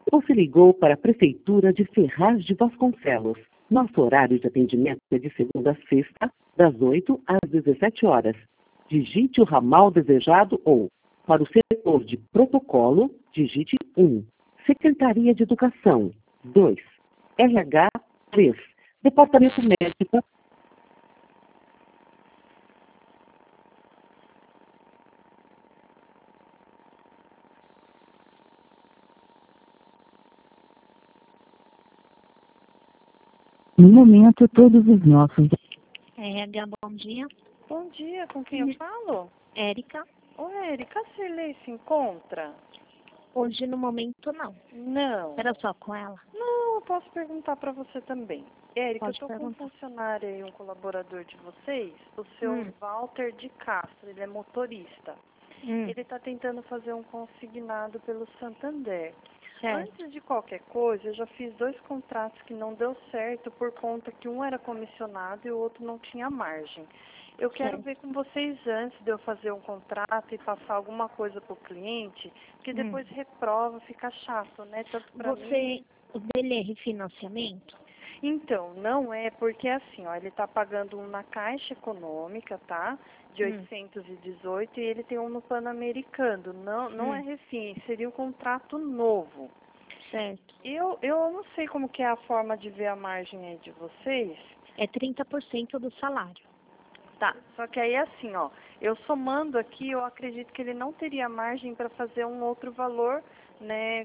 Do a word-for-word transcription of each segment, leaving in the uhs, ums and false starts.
Você ligou para a Prefeitura de Ferraz de Vasconcelos. Nosso horário de atendimento é de segunda a sexta, das oito às dezessete horas. Digite o ramal desejado ou, para o setor de protocolo, digite um. Secretaria de Educação, dois. R H, três. Departamento Médico, no momento, todos os nossos. R H, bom dia. Bom dia, com quem eu falo? Érica. Ô, Érica, a Cirlei se encontra? Hoje, no momento, não. Não. Era só com ela? Não, eu posso perguntar para você também. Érica, eu Pode tô perguntar. com um funcionário aí, um colaborador de vocês, o seu Hum. Walter de Castro, ele é motorista. Hum, Ele está tentando fazer um consignado pelo Santander. certo. Antes de qualquer coisa, eu já fiz dois contratos que não deu certo por conta que um era comissionado e o outro não tinha margem. Eu quero Certo. ver com vocês antes de eu fazer um contrato e passar alguma coisa para o cliente, porque Hum. depois reprova, fica chato, né? Tanto para mim. Você, o dele é refinanciamento? Então, não é, porque assim, ó, ele está pagando um na Caixa Econômica, tá? De Hum. oitocentos e dezoito e ele tem um no Pan-Americano. Não, não Hum. é refim, seria um contrato novo. Certo. Eu, eu não sei como que é a forma de ver a margem aí de vocês. É trinta por cento do salário. Tá, só que aí assim, ó, eu somando aqui, eu acredito que ele não teria margem para fazer um outro valor, né,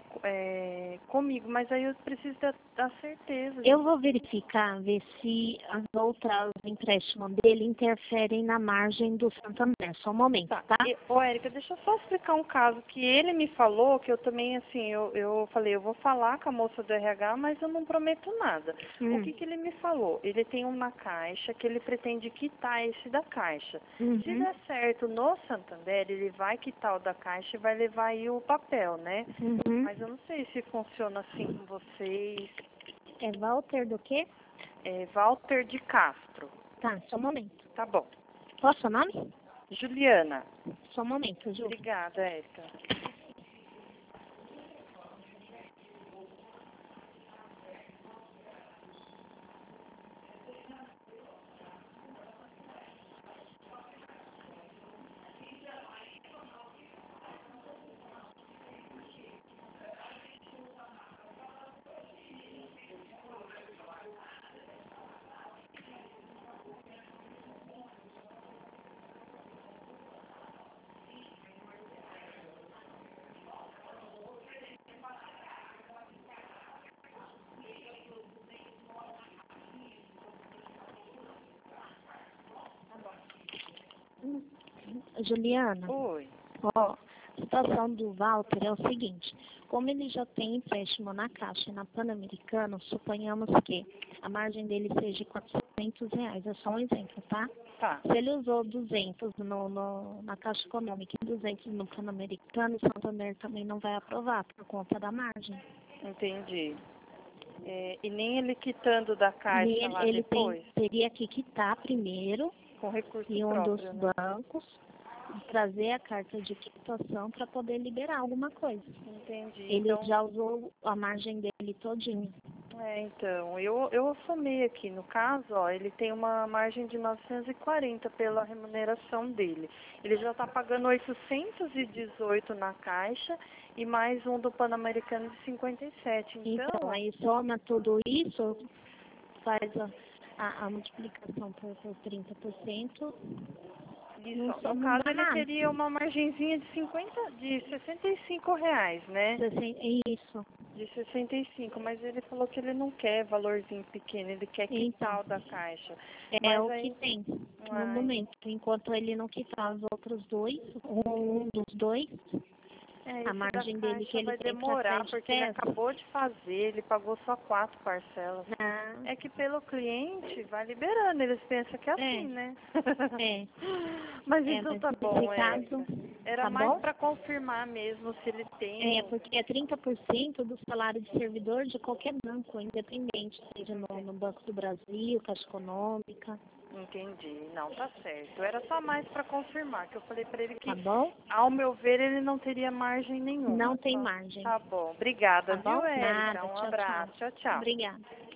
é, comigo, mas aí eu preciso da, da certeza. Eu vou verificar, ver se as outras empréstimos dele interferem na margem do Santander. Só um momento, Tá. tá? E, ô, Érica, deixa eu só explicar um caso que ele me falou, que eu também, assim, eu, eu falei, eu vou falar com a moça do R H, mas eu não prometo nada. Hum. O que que ele me falou? Ele tem um na Caixa que ele pretende quitar esse da Caixa. Uhum. Se der certo no Santander, ele vai quitar o da Caixa e vai levar aí o papel, né? Uhum. Mas eu não sei se funciona assim com vocês. É Walter do quê? É, Walter de Castro. Tá, só um momento. Tá bom. Qual é o seu nome? Juliana. Só um momento, Ju. Obrigada, Érica. Juliana, Oi. ó, a situação do Walter é o seguinte, como ele já tem empréstimo na Caixa e na Pan-Americana, suponhamos que a margem dele seja quatrocentos reais, é só um exemplo, tá? Tá. Se ele usou duzentos no, no, na Caixa Econômica e duzentos no Pan-Americano, o Santander também não vai aprovar por conta da margem. Entendi. É, e nem ele quitando da Caixa E ele, lá ele depois? tem, teria que quitar primeiro Com recurso em um próprio, dos né? bancos, trazer a carta de quitação para poder liberar alguma coisa. Entendi. Ele Então, já usou a margem dele todinho. é, então, eu, eu assumei aqui, no caso, ó, ele tem uma margem de novecentos e quarenta pela remuneração dele. Ele já está pagando oitocentos e dezoito na Caixa e mais um do Pan-Americano de cinquenta e sete. Então, Então, aí soma tudo isso, faz a, a, a multiplicação por, por trinta por cento. isso, Não, ó, só no não caso, dá ele nada. teria uma margenzinha de cinquenta, de sessenta e cinco reais, né? Sessenta- Isso. De sessenta e cinco, mas ele falou que ele não quer valorzinho pequeno, ele quer quitar Então, o da Caixa. é Mas o aí, que tem no ai, momento. Enquanto ele não quitar os outros dois, um dos dois, é, a esse da margem dele que Caixa ele vai tem para demorar, sete porque ele peças. acabou de fazer, ele pagou só quatro parcelas. Ah, É que pelo cliente vai liberando, eles pensam que é assim, É. né? é, Mas é, então mas tá nesse bom, caso, Érica. Era tá mais bom? para confirmar mesmo se ele tem. É, porque é trinta por cento do salário de servidor de qualquer banco, independente, seja no, no Banco do Brasil, Caixa Econômica. Entendi. Não, tá certo. Era só mais para confirmar, que eu falei para ele que, Tá bom? ao meu ver, ele não teria margem nenhuma. Não tem Só- margem. Tá bom. Obrigada, Tá bom? viu, Érica? Nada. Um Tchau, abraço. tchau. Tchau, tchau. Obrigada.